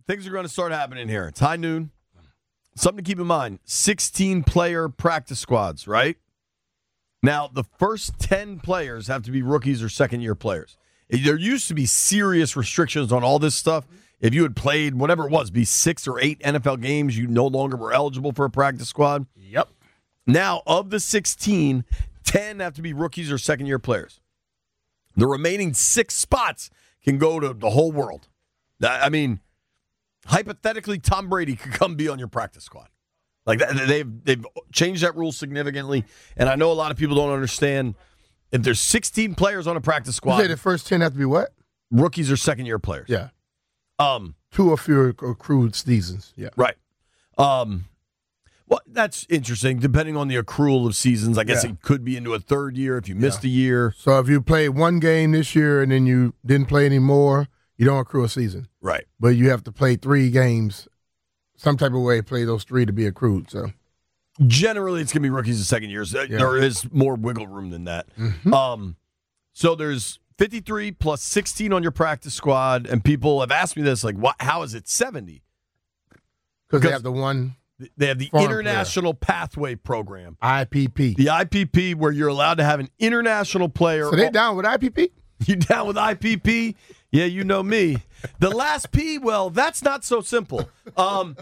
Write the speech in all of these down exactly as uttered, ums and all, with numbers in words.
things are going to start happening here. It's high noon. Something to keep in mind, sixteen-player practice squads, right? Now, the first ten players have to be rookies or second-year players. There used to be serious restrictions on all this stuff. If you had played whatever it was, be six or eight N F L games, you no longer were eligible for a practice squad. Yep. Now, of the sixteen, ten have to be rookies or second-year players. The remaining six spots can go to the whole world. I mean, hypothetically, Tom Brady could come be on your practice squad. Like they've they've changed that rule significantly, and I know a lot of people don't understand. If there's sixteen players on a practice squad, you say the first ten have to be what? Rookies or second-year players. Yeah. Um, two or fewer accrued seasons. Yeah. Right. Um, well, that's interesting. Depending on the accrual of seasons, I guess yeah. it could be into a third year if you missed yeah. a year. So if you played one game this year and then you didn't play anymore, you don't accrue a season. Right. But you have to play three games, some type of way, play those three to be accrued. So generally, it's going to be rookies and second years. Yeah. There is more wiggle room than that. Mm-hmm. Um, so there's fifty-three plus sixteen on your practice squad, and people have asked me this, like, what, how is it seventy? Because they have the one. They have the International player. Pathway Program. I P P. The I P P, where you're allowed to have an international player. So they down with I P P? You down with I P P? Yeah, you know me. The last P, well, that's not so simple. Um,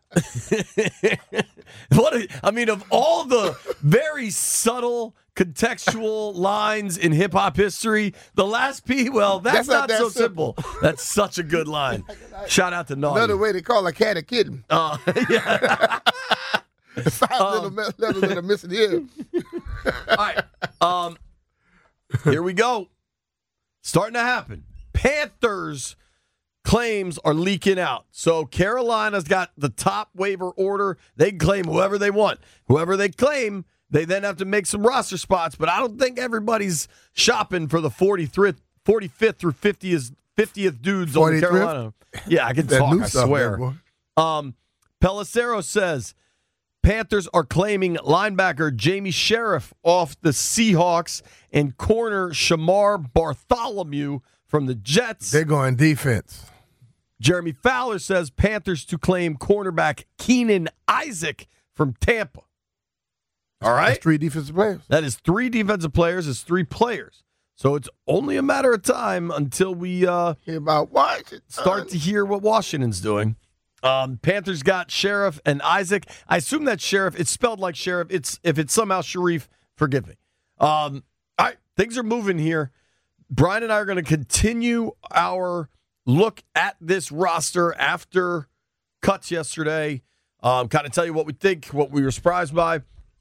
what a, I mean, of all the very subtle contextual lines in hip-hop history, the last P, well, that's, that's not, not that so simple. simple. That's such a good line. Shout out to Naughty. Another way to call a cat a kitten. Uh, yeah. Five um, little letters that are missing here. All right. Um, here we go. Starting to happen. Panthers claims are leaking out. So Carolina's got the top waiver order. They can claim whoever they want. Whoever they claim, they then have to make some roster spots. But I don't think everybody's shopping for the forty-fifth, forty-fifth through fiftieth, fiftieth dudes on Carolina. Yeah, I can talk, I swear. There, um, Pelissero says Panthers are claiming linebacker Jamie Sheriff off the Seahawks and corner Shamar Bartholomew from the Jets. They're going defense. Jeremy Fowler says Panthers to claim cornerback Keenan Isaac from Tampa. All right? That's three defensive players. That is three defensive players. It's three players. So it's only a matter of time until we uh, hear about Washington. Start to hear what Washington's doing. Um, Panthers got Sheriff and Isaac. I assume that's Sheriff. It's spelled like Sheriff. It's if it's somehow Sharif, forgive me. Um, all right, things are moving here. Brian and I are going to continue our look at this roster after cuts yesterday. Um, kind of tell you what we think, what we were surprised by.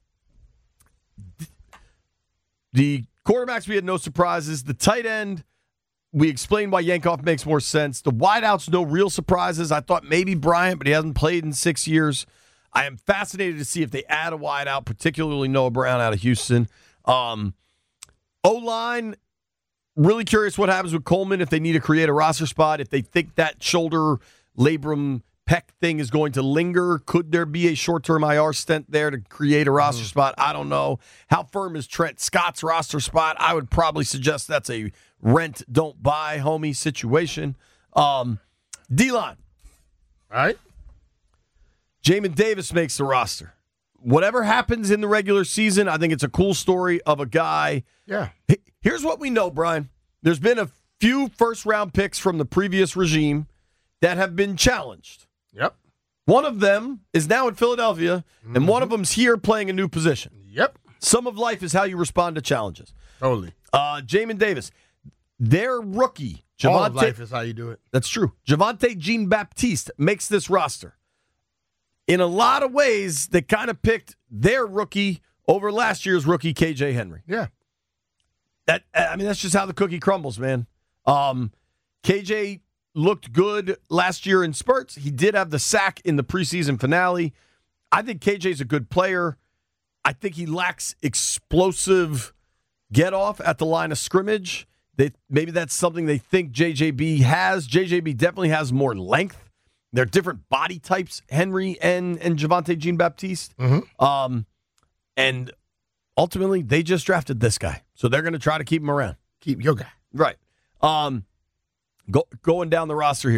The quarterbacks, we had no surprises. The tight end, we explained why Yankoff makes more sense. The wideouts, no real surprises. I thought maybe Bryant, but he hasn't played in six years. I am fascinated to see if they add a wideout, particularly Noah Brown out of Houston. Um, O-line, really curious what happens with Coleman if they need to create a roster spot, if they think that shoulder labrum pec thing is going to linger. Could there be a short-term I R stent there to create a roster mm-hmm. spot? I don't know. How firm is Trent Scott's roster spot? I would probably suggest that's a rent, don't buy, homie situation. Um, D-line. All right. Jamin Davis makes the roster. Whatever happens in the regular season, I think it's a cool story of a guy. Yeah. Here's what we know, Brian. There's been a few first-round picks from the previous regime that have been challenged. Yep. One of them is now in Philadelphia, mm-hmm. and one of them's here playing a new position. Yep. Some of life is how you respond to challenges. Totally. Uh, Jamin Davis, their rookie. Javonte, all of life is how you do it. That's true. Javonte Jean-Baptiste makes this roster. In a lot of ways, they kind of picked their rookie over last year's rookie, K J Henry. Yeah. That I mean, that's just how the cookie crumbles, man. Um, K J looked good last year in spurts. He did have the sack in the preseason finale. I think K J's a good player. I think he lacks explosive get-off at the line of scrimmage. They, maybe that's something they think J J B has. J J B definitely has more length. They're different body types, Henry and, and Javonte Jean-Baptiste. Mm-hmm. Um, and ultimately, they just drafted this guy. So they're going to try to keep him around. Keep your guy. Right. Um, go, going down the roster here.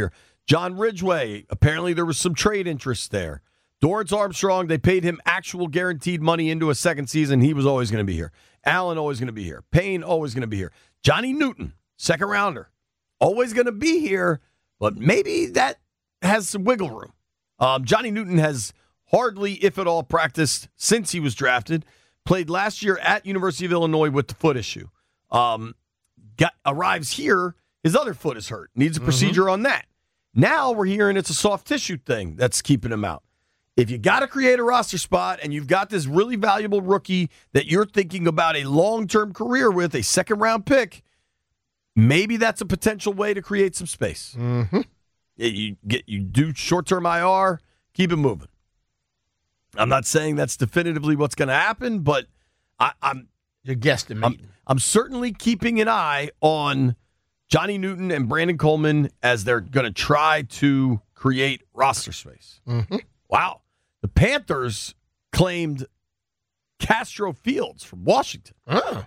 John Ridgeway, apparently there was some trade interest there. Dorrance Armstrong, they paid him actual guaranteed money into a second season. He was always going to be here. Allen, always going to be here. Payne, always going to be here. Johnny Newton, second rounder, always going to be here, but maybe that has some wiggle room. Um, Johnny Newton has hardly, if at all, practiced since he was drafted. Played last year at University of Illinois with the foot issue. Um, got arrives here, his other foot is hurt. Needs a procedure mm-hmm. on that. Now we're hearing it's a soft tissue thing that's keeping him out. If you got to create a roster spot and you've got this really valuable rookie that you're thinking about a long-term career with, a second-round pick, maybe that's a potential way to create some space. Mm-hmm. You get you do short-term I R, keep it moving. I'm not saying that's definitively what's going to happen, but I, I'm you're guesstimating. I'm, I'm certainly keeping an eye on Johnny Newton and Brandon Coleman as they're going to try to create roster space. Mm-hmm. Wow. The Panthers claimed Castro Fields from Washington. Uh.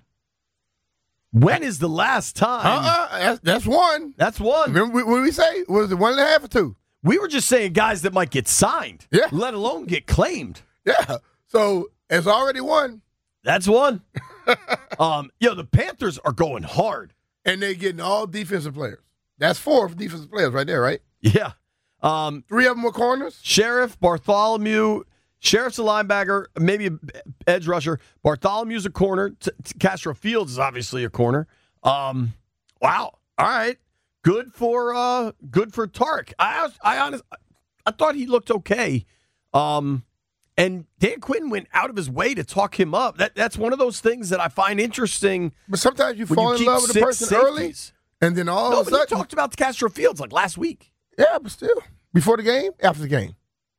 When is the last time? Uh-uh. That's, that's one. That's one. Remember what did we say? Was it one and a half or two? We were just saying guys that might get signed, yeah. let alone get claimed. Yeah. So it's already one. That's one. um, yo, the Panthers are going hard. And they're getting all defensive players. That's four defensive players right there, right? Yeah. Um, Three of them were corners? Sheriff, Bartholomew. Sheriff's a linebacker, maybe an edge rusher. Bartholomew's a corner. T- T- Castro Fields is obviously a corner. Um, wow. All right. Good for uh, good for Tark. I I honest, I thought he looked okay. Um, and Dan Quinn went out of his way to talk him up. That that's one of those things that I find interesting. But sometimes you fall you in love with a person safeties. early, and then all no, of a but sudden he talked about the Castro Fields like last week. Yeah, but still, before the game, after the game,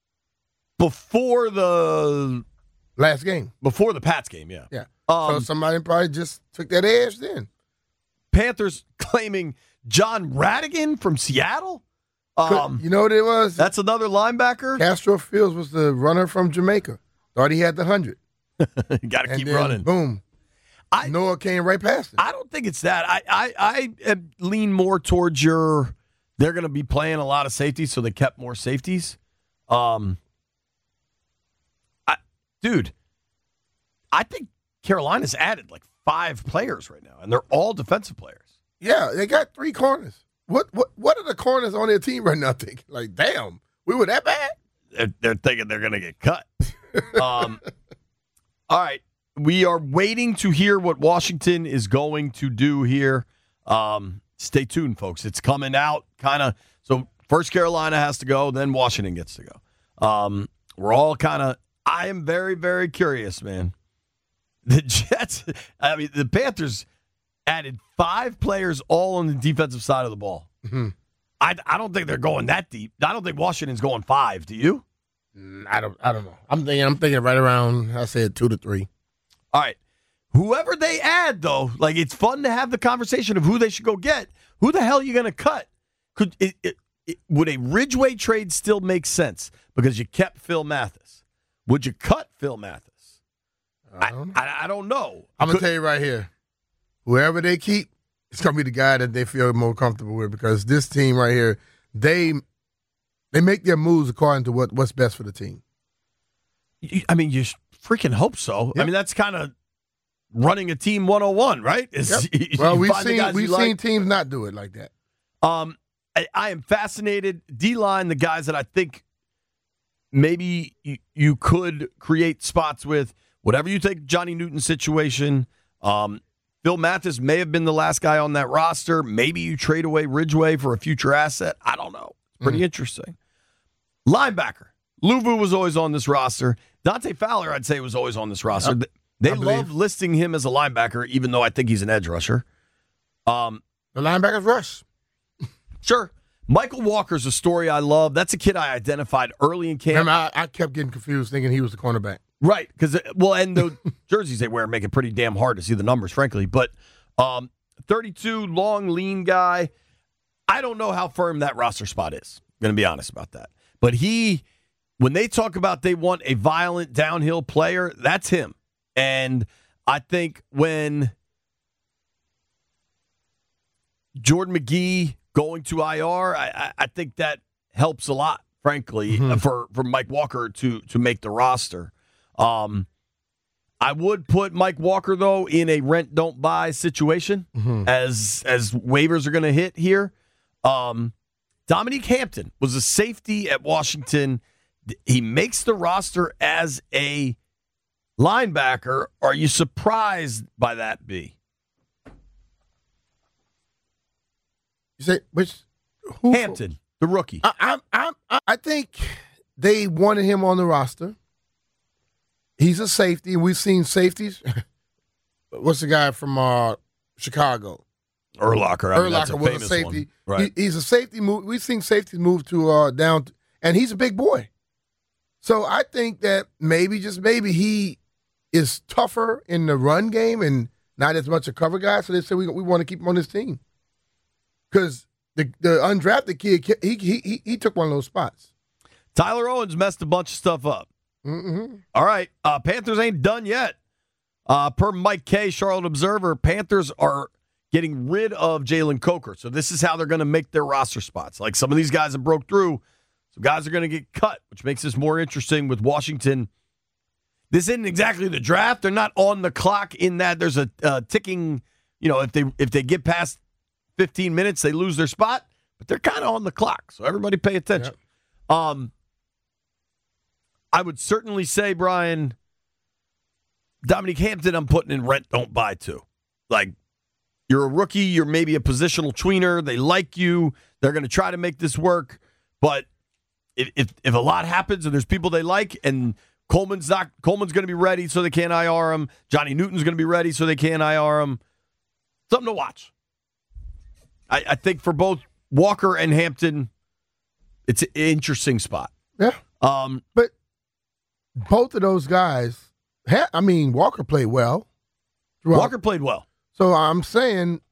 before the last game, before the Pats game. Yeah, yeah. Um, so somebody probably just took that edge then. Panthers claiming John Radigan from Seattle. Um, you know what it was? That's another linebacker. Castro Fields was the runner from Jamaica. Thought he had the hundred. You got to keep then, running. Boom. I, Noah came right past him. I don't think it's that. I I, I lean more towards your. They're going to be playing a lot of safeties, so they kept more safeties. Um, I, dude, I think Carolina's added like five players right now, and they're all defensive players. Yeah, they got three corners. What what what are the corners on their team right now thinking? Like, damn, we were that bad? They're, they're thinking they're going to get cut. um, all right. We are waiting to hear what Washington is going to do here. Um, stay tuned, folks. It's coming out kind of. So first Carolina has to go, then Washington gets to go. Um, we're all kind of. I am very, very curious, man. The Jets, I mean, the Panthers added five players all on the defensive side of the ball. Mm-hmm. I, I don't think they're going that deep. I don't think Washington's going five. Do you? I don't. I don't know. I'm thinking. I'm thinking right around. I said two to three. All right. Whoever they add, though, like it's fun to have the conversation of who they should go get. Who the hell are you going to cut? Could it, it, it, would a Ridgeway trade still make sense because you kept Phil Mathis? Would you cut Phil Mathis? I don't know. I, I, I don't know. I'm gonna tell you right here. Whoever they keep, it's gonna be the guy that they feel more comfortable with because this team right here, they they make their moves according to what, what's best for the team. I mean, you freaking hope so. Yep. I mean, that's kind of running a team one oh one, right? Is yep. you, well, you we've find the seen guys we've you seen like. teams not do it like that. Um, I, I am fascinated. D-line, the guys that I think maybe you, you could create spots with. Whatever you think, Johnny Newton's situation. Um, Phil Mathis may have been the last guy on that roster. Maybe you trade away Ridgeway for a future asset. I don't know. It's pretty mm. interesting. Linebacker. Luvu was always on this roster. Dante Fowler, I'd say, was always on this roster. Yep. They love listing him as a linebacker, even though I think he's an edge rusher. Um, the linebackers rush. Sure. Michael Walker's a story I love. That's a kid I identified early in camp. Remember, I, I kept getting confused thinking he was the cornerback. Right, because, well, and the jerseys they wear make it pretty damn hard to see the numbers, frankly. But um, thirty-two, long, lean guy. I don't know how firm that roster spot is. I'm going to be honest about that. But he, when they talk about they want a violent downhill player, that's him. And I think when Jordan McGee going to I R, I, I, I think that helps a lot, frankly, Mm-hmm. for, for Mike Walker to to make the roster. Um, I would put Mike Walker, though, in a rent don't buy situation Mm-hmm. as as waivers are going to hit here. Um, Dominique Hampton was a safety at Washington. He makes the roster as a linebacker. Are you surprised by that, B? You say which? Who, Hampton, the rookie. I, I'm, I'm, I think they wanted him on the roster. He's a safety, and we've seen safeties. What's the guy from uh, Chicago? Urlacher. I mean, that's Urlacher a was a famous safety. one. Right. He, he's a safety move. We've seen safeties move to uh, down, and he's a big boy. So I think that maybe, just maybe, he is tougher in the run game and not as much a cover guy. So they said we we want to keep him on this team because the the undrafted kid he he he, he took one of those spots. Tyler Owens messed a bunch of stuff up. Mm-hmm. All right, uh, Panthers ain't done yet. Uh, per Mike Kay, Charlotte Observer, Panthers are getting rid of Jalen Coker. So this is how they're going to make their roster spots. Like some of these guys have broke through, some guys are going to get cut, which makes this more interesting with Washington. This isn't exactly the draft. They're not on the clock in that there's a uh, ticking, you know, if they if they get past fifteen minutes, they lose their spot, but they're kind of on the clock. So everybody pay attention. Yep. Um, I would certainly say, Brian, Dominique Hampton, I'm putting in rent, don't buy too. Like, you're a rookie, you're maybe a positional tweener, they like you, they're going to try to make this work, but if, if if a lot happens and there's people they like and Coleman's not Coleman's going to be ready so they can't I R him, Johnny Newton's going to be ready so they can't I R him, something to watch. I, I think for both Walker and Hampton, it's an interesting spot. Yeah. Um, but both of those guys, ha- I mean, Walker played well. Throughout. Walker played well. So I'm saying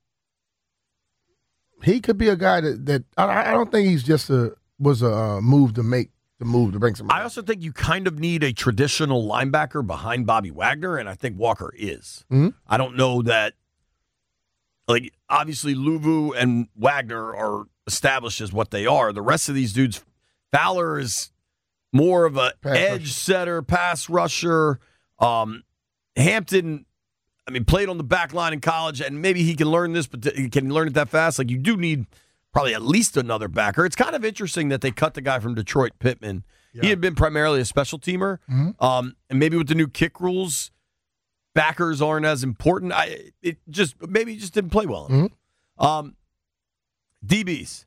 he could be a guy that, that I, I don't think he's just a was a uh, move to make the move to bring somebody. I also think you kind of need a traditional linebacker behind Bobby Wagner, and I think Walker is. Mm-hmm. I don't know that. Like, obviously, Luvu and Wagner are established as what they are. The rest of these dudes, Fowler is more of a pass edge rusher. setter, pass rusher. Um, Hampton, I mean, played on the back line in college, and maybe he can learn this, but he can learn it that fast. Like, you do need probably at least another backer. It's kind of interesting that they cut the guy from Detroit, Pittman. Yeah. He had been primarily a special teamer, mm-hmm. um, and maybe with the new kick rules, backers aren't as important. I it just maybe he just didn't play well enough. Mm-hmm. Um, D Bs,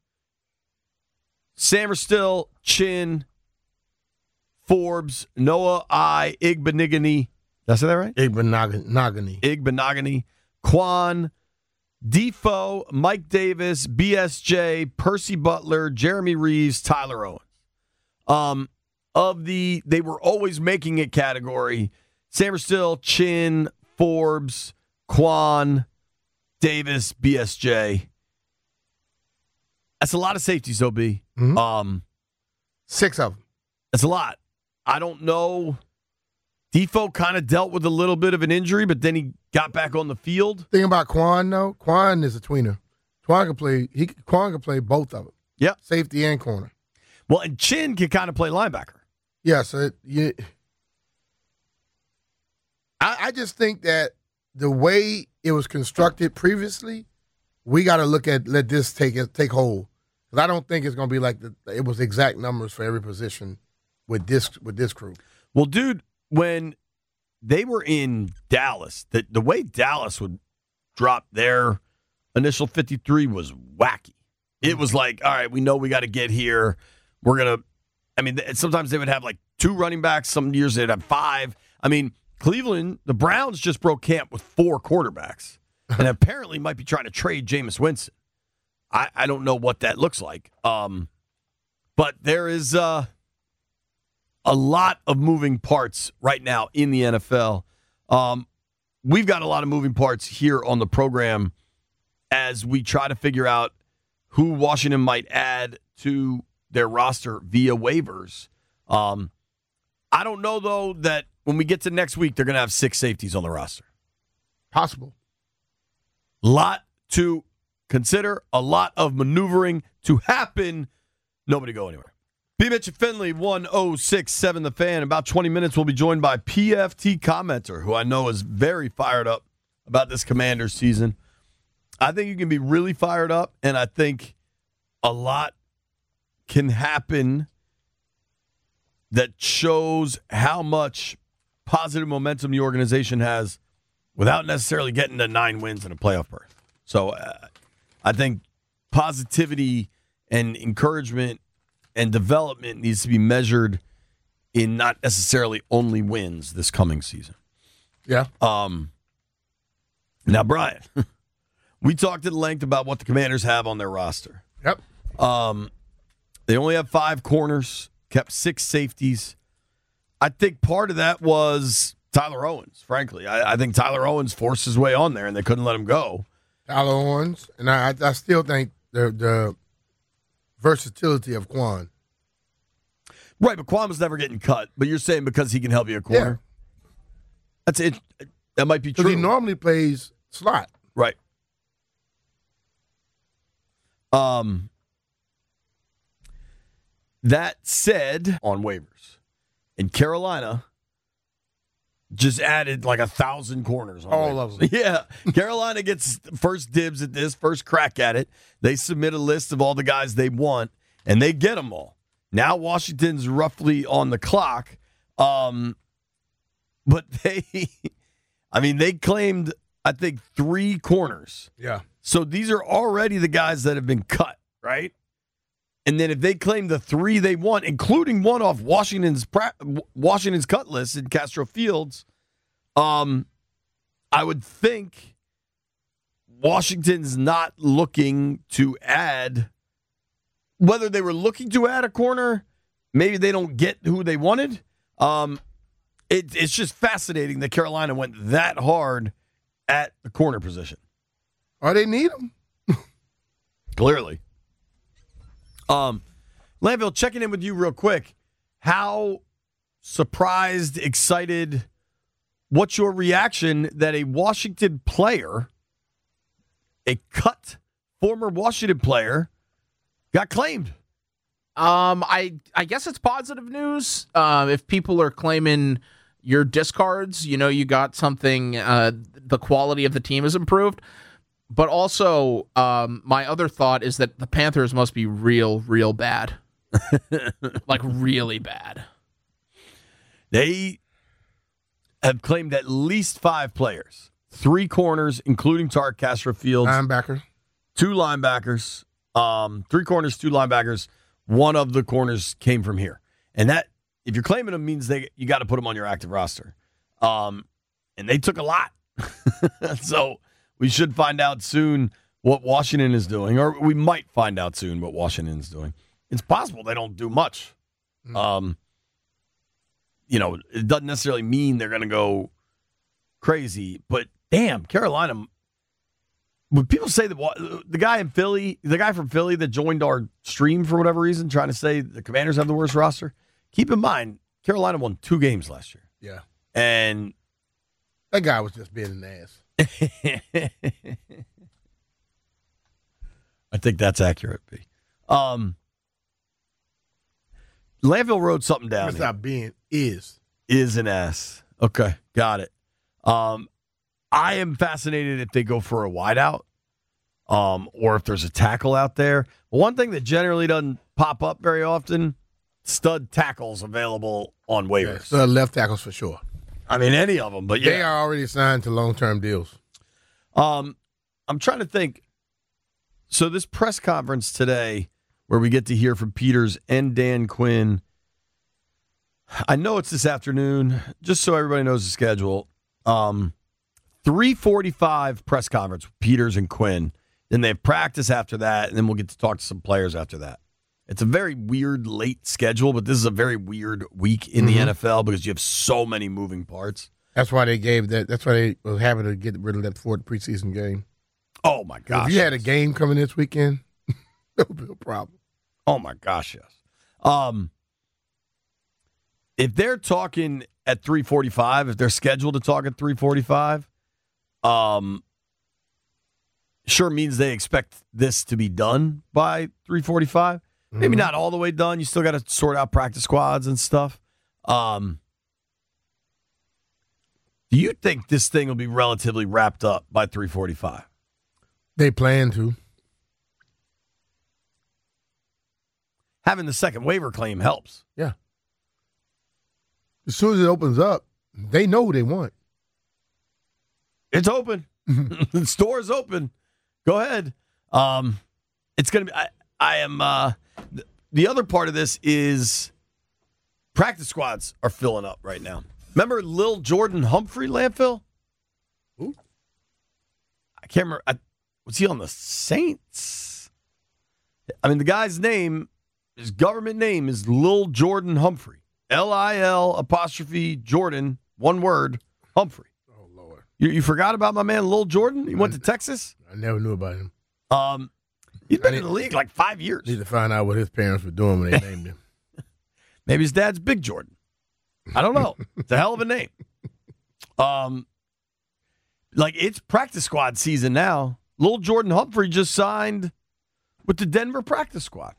Samerstill, Chin, Forbes, Noah I, Igbenigany. Did I say that right? Igbenogany. Igbenogany, Quan, Defoe, Mike Davis, B S J, Percy Butler, Jeremy Reeves, Tyler Owens. Um, of the they were always making it category. Samerstill, Chin, Forbes, Quan, Davis, B S J. That's a lot of safeties, O B. Mm-hmm. Um, Six of them. That's a lot. I don't know. Defoe kind of dealt with a little bit of an injury, but then he got back on the field. Thing about Quan, though, Quan is a tweener. Quan can play. He Quan can play both of them. Yep, safety and corner. Well, and Chin can kind of play linebacker. Yeah, so it, you. I, I just think that the way it was constructed previously, we got to look at let this take take hold. Because I don't think it's going to be like the, it was exact numbers for every position with this with this crew. Well, dude, when they were in Dallas, the, the way Dallas would drop their initial fifty-three was wacky. It was like, all right, we know we got to get here. We're going to, I mean, sometimes they would have like two running backs. Some years they'd have five. I mean, Cleveland, the Browns just broke camp with four quarterbacks and apparently might be trying to trade Jameis Winston. I, I don't know what that looks like. Um, but there is uh, a lot of moving parts right now in the N F L. Um, we've got a lot of moving parts here on the program as we try to figure out who Washington might add to their roster via waivers. Um, I don't know, though, that when we get to next week, they're going to have six safeties on the roster. Possible. Lot to consider, a lot of maneuvering to happen Nobody go anywhere. B. Mitch and Finley, one oh six point seven The Fan. In about twenty minutes, we'll be joined by P F T commenter, who I know is very fired up about this Commanders season. I think you can be really fired up, and I think a lot can happen that shows how much positive momentum the organization has without necessarily getting to nine wins and a playoff berth. So uh, I think positivity and encouragement and development needs to be measured in not necessarily only wins this coming season. Yeah. Um. Now, Brian, we talked at length about what the Commanders have on their roster. Yep. Um, they only have five corners, kept six safeties. I think part of that was Tyler Owens, frankly. I, I think Tyler Owens forced his way on there, and they couldn't let him go. Tyler Owens, and I, I still think the the versatility of Quan. Right, but Quan was never getting cut. But you're saying because he can help you a corner? Yeah. That's it. That might be true. Because he normally plays slot. Right. Um. That said, on waivers, in Carolina just added like a thousand corners. On All waivers. of them. Yeah. Carolina gets first dibs at this, first crack at it. They submit a list of all the guys they want, and they get them all. Now Washington's roughly on the clock. Um, but they, I mean, they claimed, I think, three corners. Yeah. So these are already the guys that have been cut, right? And then if they claim the three they want, including one off Washington's Washington's cut list in Castro Fields, um, I would think Washington's not looking to add. Whether they were looking to add a corner, maybe they don't get who they wanted. Um, it, it's just fascinating that Carolina went that hard at the corner position. Oh, they need them. Clearly. Um, Landville, checking in with you real quick. How surprised, excited, what's your reaction that a Washington player, a cut former Washington player, got claimed? Um, I I guess it's positive news. Uh, if people are claiming your discards, you know, you got something, uh, the quality of the team is improved. But also, um, my other thought is that the Panthers must be real, real bad. Like, really bad. They have claimed at least five players. Three corners, including Tarek Castro Fields. Linebacker. Two linebackers. Um, three corners, two linebackers. One of the corners came from here. And that, if you're claiming them, means they you got to put them on your active roster. Um, and they took a lot. So we should find out soon what Washington is doing, or we might find out soon what Washington is doing. It's possible they don't do much. Mm. Um, you know, it doesn't necessarily mean they're going to go crazy, but damn, Carolina. When people say that the guy in Philly, the guy from Philly that joined our stream for whatever reason, trying to say the Commanders have the worst roster, keep in mind, Carolina won two games last year. Yeah. And that guy was just being an ass. I think that's accurate, B. Um, Landville wrote something down. It's not being, is. Is an ass. Okay, got it. Um, I am fascinated if they go for a wideout, um, or if there's a tackle out there. But one thing that generally doesn't pop up very often, stud tackles available on waivers. Yeah, stud left tackles for sure. I mean, any of them, but yeah. They are already signed to long-term deals. Um, I'm trying to think. So this press conference today, where we get to hear from Peters and Dan Quinn, I know it's this afternoon, just so everybody knows the schedule. Um, three forty-five press conference with Peters and Quinn. Then they have practice after that, and then we'll get to talk to some players after that. It's a very weird late schedule, but this is a very weird week in mm-hmm. the N F L because you have so many moving parts. That's why they gave that. That's why they were having to get rid of that fourth preseason game. Oh, my gosh. If you had a game coming this weekend, that would be a problem. Oh, my gosh, yes. Um, if they're talking at three forty-five, if they're scheduled to talk at three forty-five, um, sure means they expect this to be done by three forty-five. Maybe Mhm. not all the way done. You still got to sort out practice squads and stuff. Um, do you think this thing will be relatively wrapped up by three forty-five? They plan to. Having the second waiver claim helps. Yeah. As soon as it opens up, they know who they want. It's open. The store's open. Go ahead. Um, it's going to be, I, I am, uh, th- the other part of this is practice squads are filling up right now. Remember Lil Jordan Humphrey landfill? Who? I can't remember. I, was he on the Saints? I mean, the guy's name, his government name is Lil Jordan Humphrey. L I L apostrophe Jordan, one word, Humphrey. Oh, Lord. You, you forgot about my man Lil Jordan? He went to Texas? I never knew about him. Um, he's been I in need- the league like five years. Need to find out what his parents were doing when they named him. Maybe his dad's Big Jordan. I don't know. It's a hell of a name. Um, like it's practice squad season now. Lil Jordan Humphrey just signed with the Denver practice squad.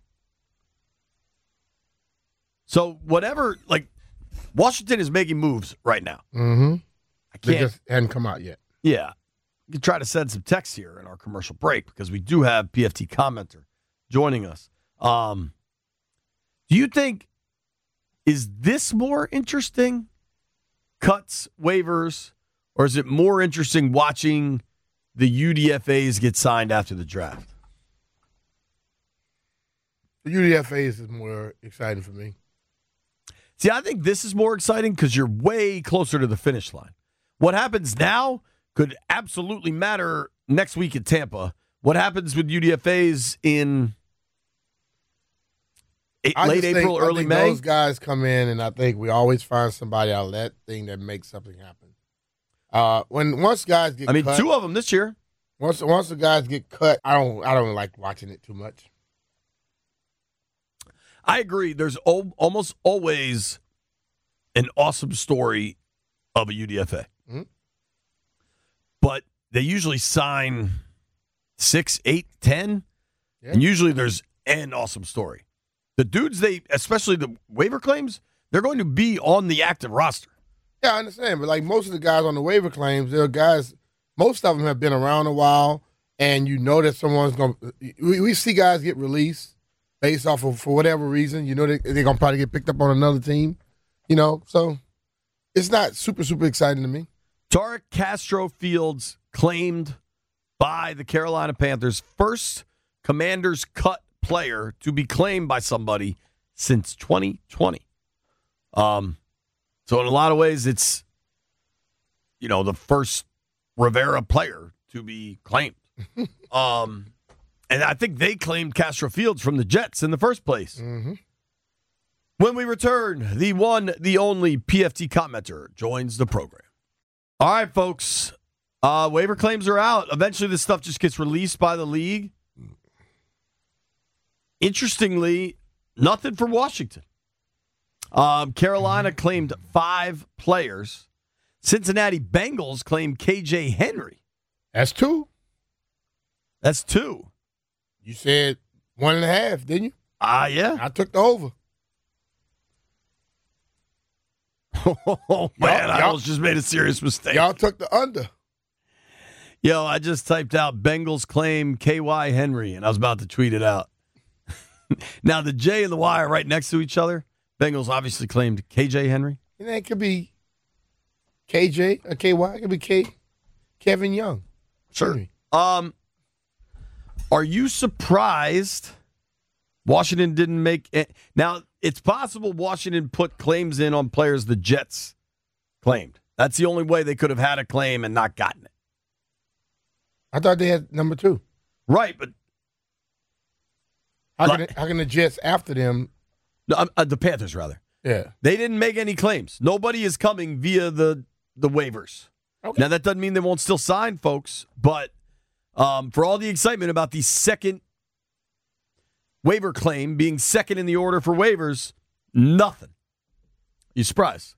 So whatever, like Washington is making moves right now. Mm-hmm. I They can't. just hadn't come out yet. Yeah. We can try to send some text here in our commercial break because we do have P F T commenter joining us. Um, do you think, is this more interesting, cuts, waivers, or is it more interesting watching the U D F As get signed after the draft? The U D F As is more exciting for me. See, I think this is more exciting because you're way closer to the finish line. What happens now could absolutely matter next week at Tampa. What happens with U D F As in eight, I late just April, think, I early think May? Those guys come in, and I think we always find somebody out of that thing that makes something happen. Uh, when once guys get, I mean, cut, two of them this year. once once the guys get cut, I don't I don't like watching it too much. I agree. There's al- almost always an awesome story of a U D F A. Mhm. But they usually sign six, eight, ten, Yeah. and usually there's an awesome story. The dudes, they, especially the waiver claims, they're going to be on the active roster. Yeah, I understand, but like most of the guys on the waiver claims, they're guys. Most of them have been around a while, and you know that someone's going. We, we see guys get released based off of for whatever reason. You know they, they're gonna probably get picked up on another team. You know, so it's not super super exciting to me. Tarek Castro Fields claimed by the Carolina Panthers, first Commanders cut player to be claimed by somebody since twenty twenty. Um, so in a lot of ways, it's, you know, the first Rivera player to be claimed. um, and I think they claimed Castro Fields from the Jets in the first place. Mm-hmm. When we return, the one, the only P F T commenter joins the program. All right, folks. Uh, waiver claims are out. Eventually, this stuff just gets released by the league. Interestingly, nothing for Washington. Um, Carolina claimed five players. Cincinnati Bengals claimed K J Henry. That's two. That's two. You said one and a half, didn't you? Ah, uh, yeah. I took the over. Oh, man, I y'all- almost just made a serious mistake. Y'all took the under. Yo, I just typed out Bengals claim K Y Henry, and I was about to tweet it out. Now, the J and the Y are right next to each other. Bengals obviously claimed K J Henry. And that could be K J or K Y. It could be K Kevin Young. Sure. Henry. Um, are you surprised Washington didn't make it? Now, it's possible Washington put claims in on players the Jets claimed. That's the only way they could have had a claim and not gotten it. I thought they had number two. Right, but How can, Like- how can the Jets after them? uh, uh, the Panthers, rather. Yeah. They didn't make any claims. Nobody is coming via the the waivers. Okay. Now, that doesn't mean they won't still sign folks, but um, for all the excitement about the second waiver claim being second in the order for waivers, nothing. You surprised?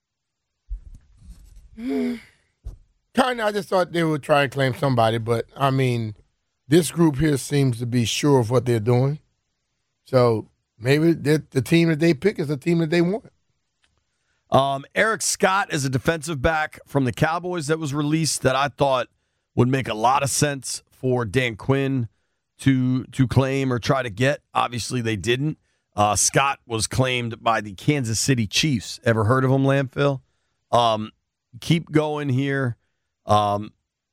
Kind of. I just thought they would try and claim somebody, but I mean, this group here seems to be sure of what they're doing. So maybe the team that they pick is the team that they want. Um, Eric Scott is a defensive back from the Cowboys that was released that I thought would make a lot of sense for Dan Quinn to to claim or try to get. Obviously, they didn't. Uh, Scott was claimed by the Kansas City Chiefs. Ever heard of him, Landfill? Um, keep going here. Um,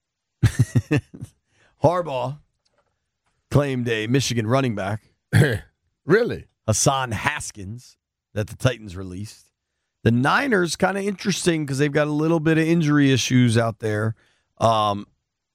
Harbaugh claimed a Michigan running back. Really? Hassan Haskins that the Titans released. The Niners, kind of interesting because they've got a little bit of injury issues out there. Um,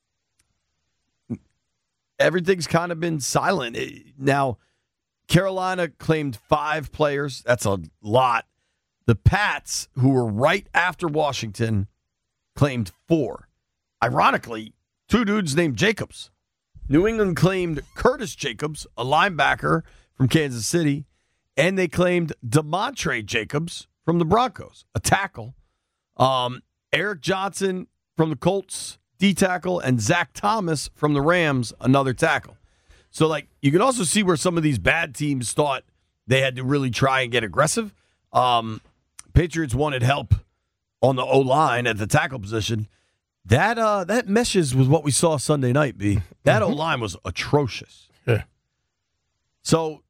everything's kind of been silent. Now, Carolina claimed five players. That's a lot. The Pats, who were right after Washington, claimed four. Ironically, two dudes named Jacobs. New England claimed Curtis Jacobs, a linebacker from Kansas City, and they claimed DeMontre Jacobs from the Broncos, a tackle. Um, Eric Johnson from the Colts, D-tackle, and Zach Thomas from the Rams, another tackle. So, like, you can also see where some of these bad teams thought they had to really try and get aggressive. Um, Patriots wanted help on the O-line at the tackle position. That uh, that meshes with what we saw Sunday night, B. That O-line was atrocious. Yeah. So,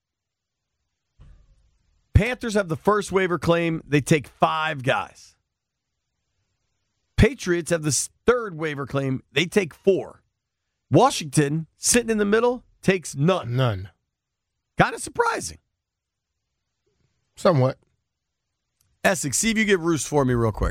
Panthers have the first waiver claim. They take five guys. Patriots have the third waiver claim. They take four. Washington, sitting in the middle, takes none. None. Kind of surprising. Somewhat. Essex, see if you get Roos for me real quick.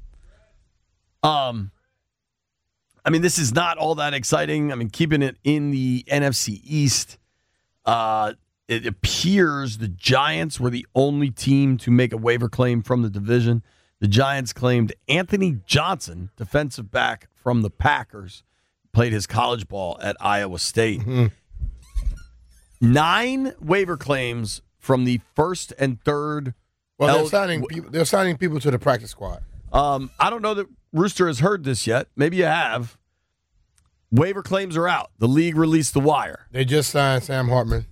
Um, I mean, this is not all that exciting. I mean, keeping it in the N F C East, uh, it appears the Giants were the only team to make a waiver claim from the division. The Giants claimed Anthony Johnson, defensive back from the Packers, played his college ball at Iowa State. Mm-hmm. Nine waiver claims from the first and third. Well, they're El- signing people. They're signing people to the practice squad. Um, I don't know that Rooster has heard this yet. Maybe you have. Waiver claims are out. The league released the wire. They just signed Sam Hartman.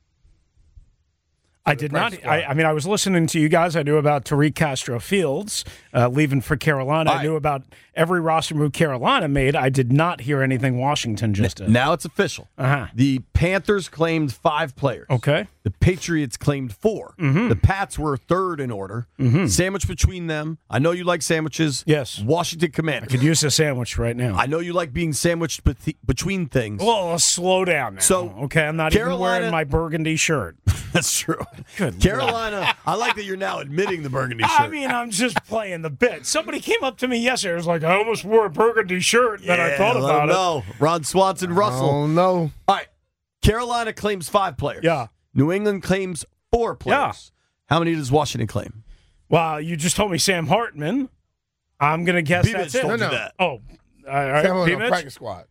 I did not. I, I mean, I was listening to you guys. I knew about Tariq Castro Fields uh, leaving for Carolina. Right. I knew about every roster move Carolina made. I did not hear anything Washington just did. Now it's official. Uh-huh. The Panthers claimed five players. Okay. The Patriots claimed four. Mm-hmm. The Pats were third in order. Mm-hmm. Sandwich between them. I know you like sandwiches. Yes. Washington Commanders. I could use a sandwich right now. I know you like being sandwiched beth- between things. Well, let's slow down now. So, okay, I'm not Carolina- even wearing my burgundy shirt. That's true. Good Carolina, I like that you're now admitting the burgundy shirt. I mean, I'm just playing the bit. Somebody came up to me yesterday. It was like, I almost wore a burgundy shirt. Then I thought let about him it. know. Ron Swanson Russell. Oh, no. All right. Carolina claims five players. Yeah. New England claims four players. Yeah. How many does Washington claim? Well, you just told me Sam Hartman. I'm going to guess B-Mitch that's it. told No, you no. that. Oh, all right. Sam Hartman on P-Mitch? the practice squad.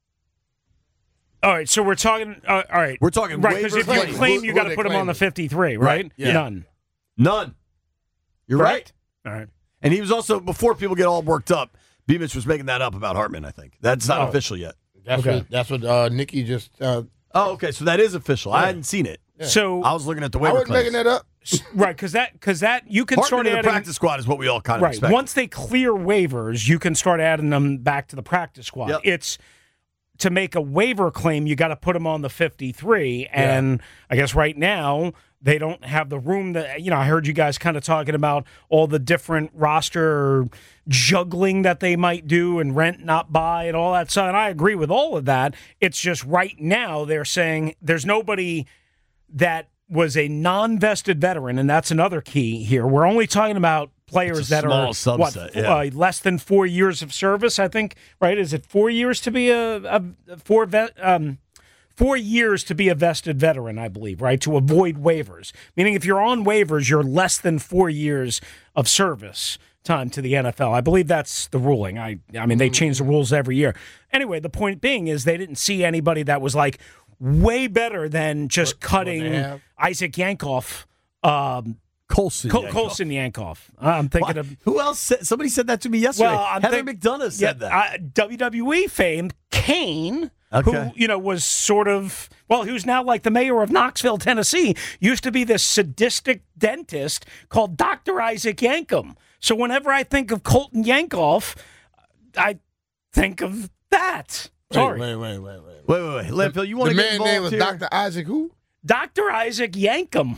All right, so we're talking. Uh, all right, We're talking right because waiver if you claims. claim, Who- you who got are to they put him on the claiming? fifty-three, right? Right, yeah. None. None. You're Correct? right. All right. And he was also, before people get all worked up, B-Mitch was making that up about Hartman, I think. That's not Oh. official yet. That's Okay. what, that's what uh, Nikki just. Uh, Oh, okay. So that is official. I hadn't seen it. So I was looking at the I waiver wasn't claims. making that up. right, because that because that you can Hartman start in the adding practice squad is what we all kind of right. expect. Once they clear waivers, you can start adding them back to the practice squad. Yep. It's to make a waiver claim, you got to put them on the fifty-three, and I guess right now they don't have the room that, you know, I heard you guys kind of talking about all the different roster juggling that they might do and rent, not buy, and all that stuff. And I agree with all of that. It's just right now they're saying there's nobody that was a non-vested veteran, and that's another key here. We're only talking about players It's a that small are subset, what, yeah. uh, less than four years of service, I think, right? Is it four years to be a, a four vet, um, four years to be a vested veteran, I believe, right? To avoid waivers. Meaning if you're on waivers, you're less than four years of service time to the N F L. I believe that's the ruling. I I mean, they change the rules every year. Anyway, the point being is they didn't see anybody that was like way better than just What- cutting what they have? Isaac Yankoff, um, Colson. Col- Yankoff. Colson Yankoff. I'm thinking Why- of Who else said? Somebody said that to me yesterday. Well, I'm Heather think- McDonough said yeah, that. uh, W W E fame Kane Okay. who, you know, was sort of, well, who's now like the mayor of Knoxville, Tennessee, used to be this sadistic dentist called Doctor Isaac Yankem. So whenever I think of Colton Yankoff, I think of that. Sorry. Wait, wait, wait, wait, wait. Wait, wait, wait. Landfill, you want The to get man name was involved here? Doctor Isaac who? Doctor Isaac Yankem.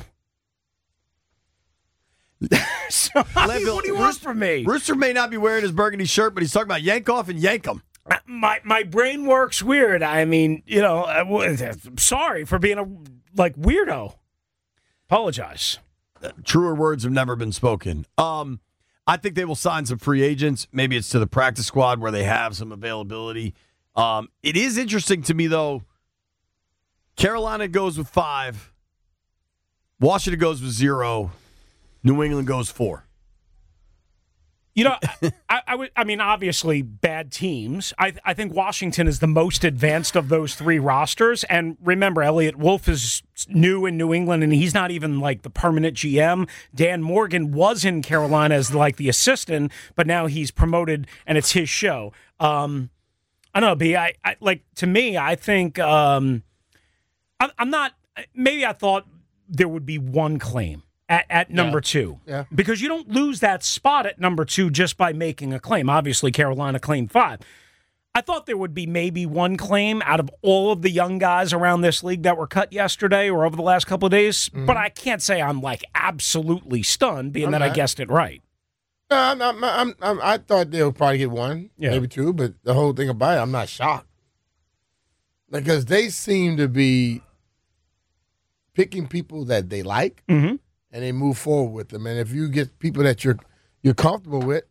So, I mean, Landfill, what do you want from me? Rooster may not be wearing his burgundy shirt, but he's talking about Yankoff and Yankum. My my brain works weird. I mean, you know, I'm sorry for being a like weirdo. Apologize. Truer words have never been spoken. Um, I think they will sign some free agents. Maybe it's to the practice squad where they have some availability. Um, it is interesting to me, though. Carolina goes with five. Washington goes with zero. New England goes four. You know, I, I would. I mean, obviously, bad teams. I, I think Washington is the most advanced of those three rosters. And remember, Elliot Wolf is new in New England, and he's not even like the permanent G M. Dan Morgan was in Carolina as like the assistant, but now he's promoted, and it's his show. Um, I don't know, B. I, I like to me. I think um, I, I'm not. Maybe I thought there would be one claim. At, at number yeah. two. Yeah. Because you don't lose that spot at number two just by making a claim. Obviously, Carolina claimed five. I thought there would be maybe one claim out of all of the young guys around this league that were cut yesterday or over the last couple of days, mm-hmm. but I can't say I'm like absolutely stunned, being I'm that not. I guessed it right. No, I'm, I'm, I'm, I'm, I thought they would probably get one, yeah. maybe two, but the whole thing about it, I'm not shocked. Because they seem to be picking people that they like. Mm-hmm. And they move forward with them. And if you get people that you're you're comfortable with,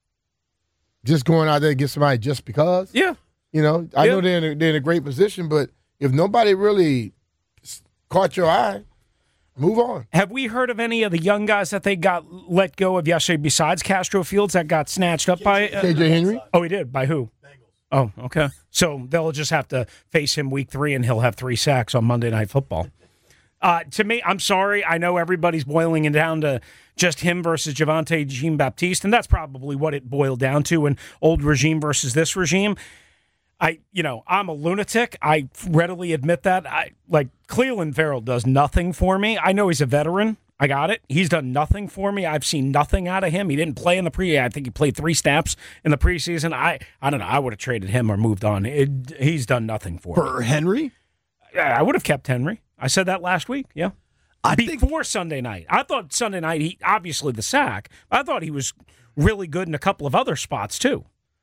just going out there and get somebody just because. Yeah. You know, I yeah. know they're in, a, they're in a great position, but if nobody really caught your eye, move on. Have we heard of any of the young guys that they got let go of yesterday besides Castro Fields that got snatched up by? Uh, K J Henry? Oh, he did? By who? Bengals. Oh, okay. So they'll just have to face him week three, and he'll have three sacks on Monday Night Football. Uh, to me, I'm sorry. I know everybody's boiling it down to just him versus Javonte Jean-Baptiste, and that's probably what it boiled down to, an old regime versus this regime. I, you know, I'm a lunatic. I readily admit that. I like Cleveland Farrell does nothing for me. I know he's a veteran. I got it. He's done nothing for me. I've seen nothing out of him. He didn't play in the pre. I think he played three snaps in the preseason. I, I don't know. I would have traded him or moved on. It, he's done nothing for, For me. Henry? I would have kept Henry. I said that last week, yeah. I Before think, Sunday night. I thought Sunday night, he obviously the sack, I thought he was really good in a couple of other spots, too.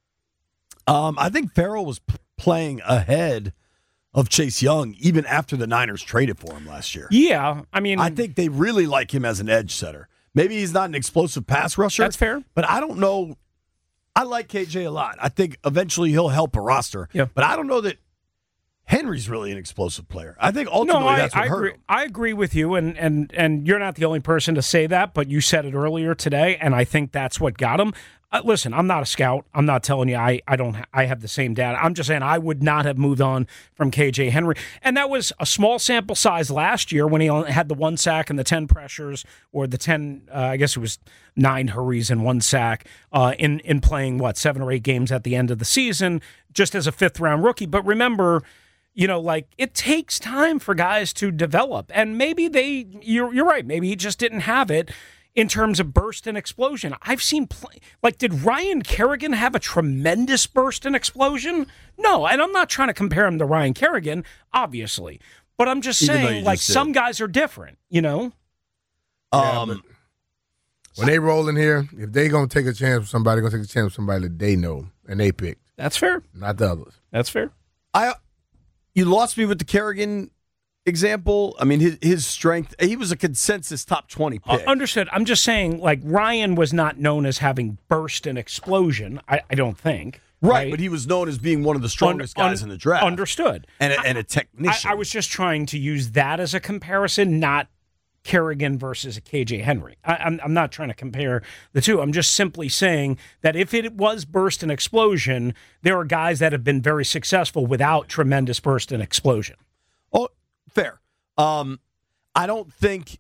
Um, I think Farrell was p- playing ahead of Chase Young even after the Niners traded for him last year. Yeah, I mean... I think they really like him as an edge setter. Maybe he's not an explosive pass rusher. That's fair. But I don't know. I like K J a lot. I think eventually he'll help a roster. Yeah. But I don't know that Henry's really an explosive player. I think ultimately no, I, that's what I hurt agree. him. I agree with you, and, and and you're not the only person to say that, but you said it earlier today, and I think that's what got him. Uh, listen, I'm not a scout. I'm not telling you I, I don't. Ha- I have the same data. I'm just saying I would not have moved on from K J Henry, and that was a small sample size last year when he only had the one sack and the ten pressures, or the ten. Uh, I guess it was nine hurries and one sack uh, in in playing what seven or eight games at the end of the season, just as a fifth round rookie. But remember. You know, like, it takes time for guys to develop. And maybe they, you're, you're right, maybe he just didn't have it in terms of burst and explosion. I've seen, play, like, did Ryan Kerrigan have a tremendous burst and explosion? No, and I'm not trying to compare him to Ryan Kerrigan, obviously. But I'm just Even though saying, you like, just some did. guys are different, you know? Yeah, Um, when they roll in here, if they going to take a chance with somebody, going to take a chance with somebody that they know and they picked. That's fair. Not the others. That's fair. I, you lost me with the Kerrigan example. I mean, his, his strength, he was a consensus top twenty Uh, pick. understood. I'm just saying, like, Ryan was not known as having burst and explosion, I, I don't think. right, Right, but he was known as being one of the strongest Un- guys un- in the draft. Understood. And a, and a I, technician. I was just trying to use that as a comparison, not Kerrigan versus a K J Henry. I, I'm, I'm not trying to compare the two. I'm just simply saying that if it was burst and explosion, there are guys that have been very successful without tremendous burst and explosion. Oh, fair. Um, I don't think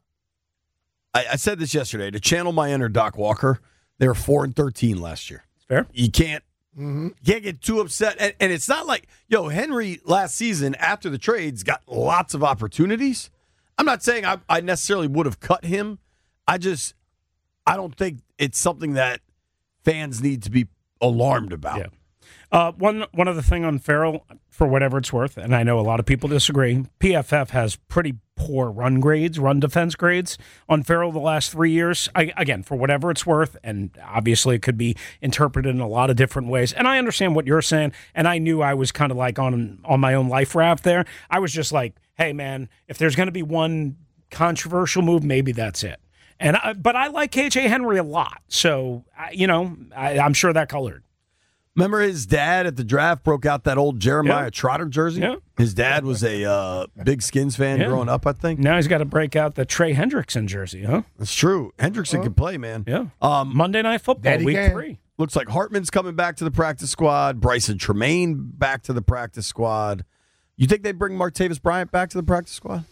I, I said this yesterday to channel my inner Doc Walker. They were four and thirteen last year. Fair. You can't Mm-hmm. You can't get too upset. And, and it's not like, yo, Henry last season after the trades got lots of opportunities. I'm not saying I, I necessarily would have cut him. I just, I don't think it's something that fans need to be alarmed about. Yeah. Uh, one one other thing on Farrell, for whatever it's worth, and I know a lot of people disagree, P F F has pretty poor run grades, run defense grades on Farrell the last three years. I, again, for whatever it's worth, and obviously it could be interpreted in a lot of different ways. And I understand what you're saying, and I knew I was kind of like on on my own life raft there. I was just like, hey, man, if there's going to be one controversial move, maybe that's it. And I, but I like K J Henry a lot, so I, you know I, I'm sure that colored. Remember his dad at the draft broke out that old Jeremiah Yeah. Trotter jersey? Yeah. His dad was a uh, big Skins fan Yeah. growing up, I think. Now he's got to break out the Trey Hendrickson jersey, huh? That's true. Hendrickson can play, man. Yeah. Um, Monday Night Football, Daddy week can. three. looks like Hartman's coming back to the practice squad. Bryson Tremaine back to the practice squad. You think they bring Martavis Bryant back to the practice squad?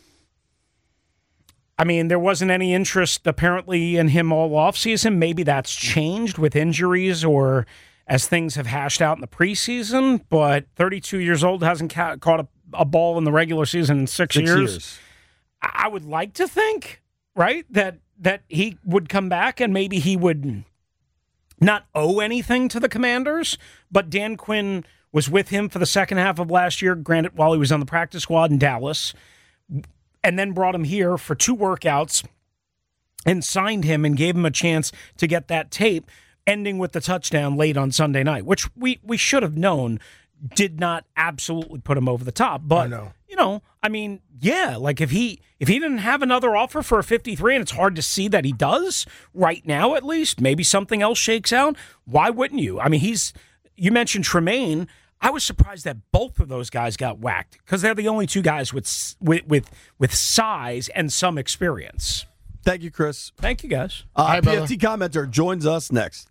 I mean, there wasn't any interest apparently in him all offseason. Maybe that's changed with injuries or as things have hashed out in the preseason. But thirty-two years old, hasn't ca- caught a, a ball in the regular season in six, Six years. years. I I would like to think, right, that that he would come back and maybe he would not owe anything to the Commanders. But Dan Quinn was with him for the second half of last year, granted while he was on the practice squad in Dallas, and then brought him here for two workouts and signed him and gave him a chance to get that tape, ending with the touchdown late on Sunday night, which we, we should have known did not absolutely put him over the top. But, I know. you know, I mean, yeah, like if he if he didn't have another offer for a fifty-three, and it's hard to see that he does right now at least, maybe something else shakes out, why wouldn't you? I mean, he's, you mentioned Tremaine. I was surprised that both of those guys got whacked because they're the only two guys with with with, with size and some experience. Thank you, Chris. Thank you, guys. Uh, Hi, P brother. F T commenter joins us next.